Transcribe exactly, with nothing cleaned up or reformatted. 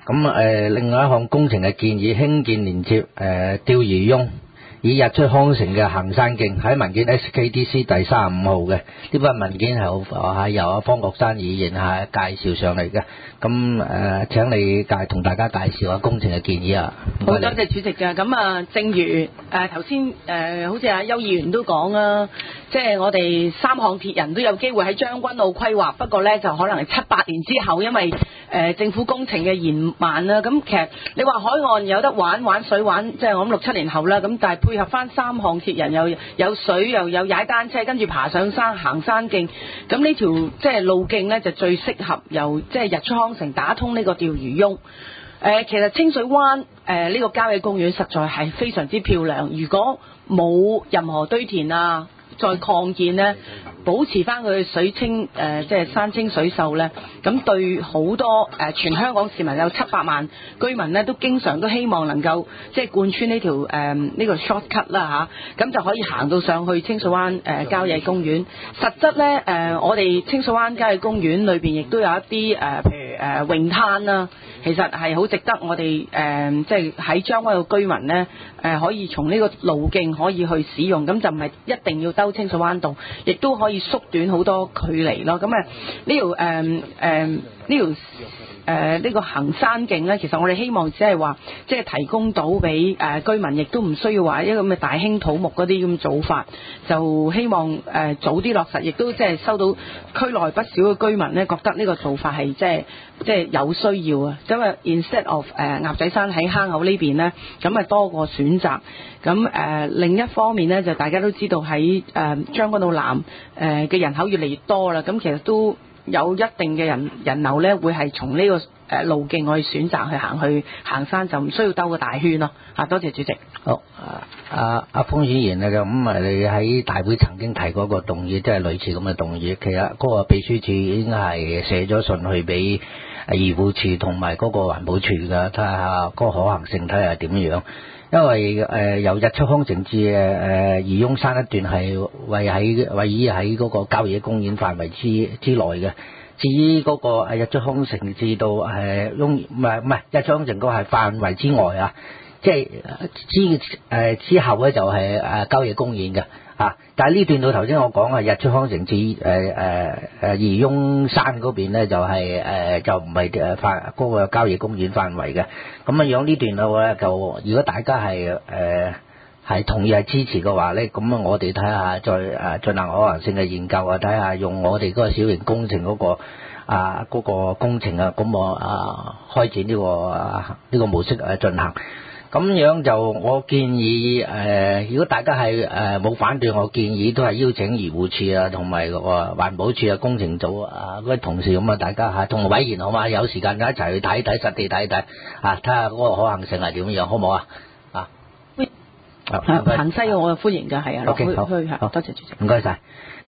咁誒、呃，另外一項工程嘅建議，興建連接誒、呃、釣魚翁以日出康城嘅行山徑，喺文件 S K D C 第三十五號嘅呢份文件係係由阿方國珊議員係介紹上嚟嘅。咁誒、呃，請你介同大家介紹下工程嘅建議啊。 好多謝主席嘅。咁啊，正如誒頭先誒，好似阿邱議員都講啦，即係我哋三項鐵人都有機會喺將軍澳規劃，不過呢就可能係七八年之後，因為誒、呃、政府工程嘅延慢啦。咁其實你話海岸有得玩玩水玩，即係我諗六七年後啦。咁但係配合翻三項鐵人，又有水又有踩單車，跟住爬上山行山徑，咁呢條即係路徑呢，就最適合由即係日出康城打通呢個釣魚翁。誒、呃，其實清水灣誒呢、呃這個郊野公園實在係非常之漂亮。如果冇任何堆填啊，再擴建呢，保持翻佢水清誒、呃，即係山清水秀呢，咁對好多誒、呃、全香港市民有七百萬居民呢，都經常都希望能夠即係貫穿呢條誒呢、呃這個 shortcut 啦嚇，咁就可以行到上去清水灣誒、呃、郊野公園。實質呢，誒、呃，我哋清水灣郊野公園裏邊亦都有一啲誒、呃，譬如誒、呃、泳灘啦，其實係好值得我哋誒、呃、即係喺將軍澳居民呢，誒、呃、可以從呢個路徑可以去使用，咁就唔係一定要兜清水灣道，亦都可以縮短好多距離咯。咁啊呢條誒誒呢條誒呢個行山徑呢，其實我哋希望只係話即係提供到俾誒、呃、居民，亦都唔需要話一個咁嘅大興土木嗰啲咁做法，就希望誒、呃、早啲落實，亦都即係收到區內不少嘅居民呢，覺得呢個做法係即係即係有需要啊。因為 instead of 誒、呃、鴨仔山喺坑口呢邊呢，咁啊多個選擇。咁誒、呃、另一方面呢，就大家都知道喺誒將軍澳南誒嘅、呃、人口越嚟越多啦，咁其實都有一定嘅人人流呢，會係從呢個誒路徑我哋選擇去行去行山，就唔需要兜個大圈咯。嚇，多謝主席。 好，阿阿方議員啊，咁啊，你喺大會曾經提過個動議，即係類似咁嘅動議。其實嗰個秘書處已經係寫咗信去俾漁護處同埋嗰個環保處㗎，睇下嗰個可行性，睇下點樣。因為誒、呃、由日出康城至誒誒漁翁山一段係位喺位於喺嗰個郊野公園範圍之之內嘅。至於嗰個誒日出康城至到誒翁唔係唔係日出康城嗰個係範圍之外啊，即係之誒、呃、之後咧就係誒郊野公園嘅啊。但係呢段到頭先我講啊，日出康城至誒誒誒漁翁山嗰邊咧就係、是、誒、呃、就唔係誒範嗰個郊野公園範圍嘅。咁啊樣呢段路咧就如果大家係誒係同意係支持嘅話咧，咁啊我哋睇下再誒進行可行性嘅研究啊，睇下用我哋嗰個小型工程嗰、嗰個啊嗰、嗰個工程啊，咁我啊開展呢、呢個啊呢、呢個模式誒進行。咁樣就我建議誒、呃，如果大家係誒冇反對，我建議都係邀請漁護處啊，同埋個環保處啊、工程組啊嗰啲同事咁啊，大家嚇同委員好嘛，有時間就一齊去睇睇實地睇睇啊，睇下嗰個可行性係點樣，好唔好啊？啊， 行西我就歡迎㗎，係啊，落去去嚇，多謝主席， 唔該晒。